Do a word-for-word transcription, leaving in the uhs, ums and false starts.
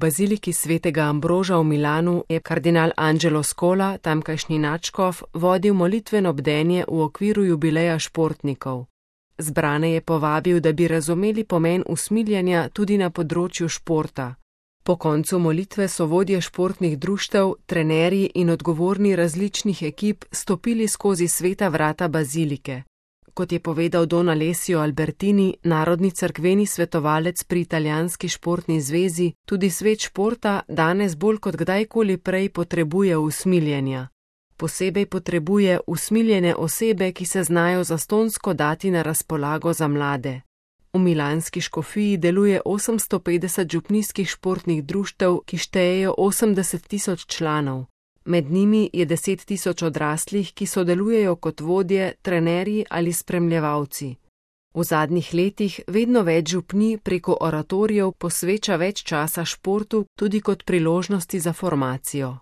baziliki svetega Ambroža v Milanu je kardinal Angelo Scola, tamkajšnji nadškof, vodil molitveno bdenje v okviru jubileja športnikov. Zbrane je povabil, da bi razumeli pomen usmiljenja tudi na področju športa. Po koncu molitve so vodje športnih društev, trenerji in odgovorni različnih ekip stopili skozi sveta vrata bazilike. Kot je povedal don Alessio Albertini, narodni cerkveni svetovalec pri Italijanski športni zvezi, tudi svet športa danes bolj kot kdajkoli prej potrebuje usmiljenja. Posebej potrebuje usmiljene osebe, ki se znajo zastonjsko dati na razpolago za mlade. V milanski škofiji deluje osemsto petdeset župnijskih športnih društev, ki štejejo osemdeset tisoč članov. Med njimi je deset tisoč odraslih, ki sodelujejo kot vodje, trenerji ali spremljevalci. V zadnjih letih vedno več župnij preko oratorijev posveča več časa športu tudi kot priložnosti za formacijo.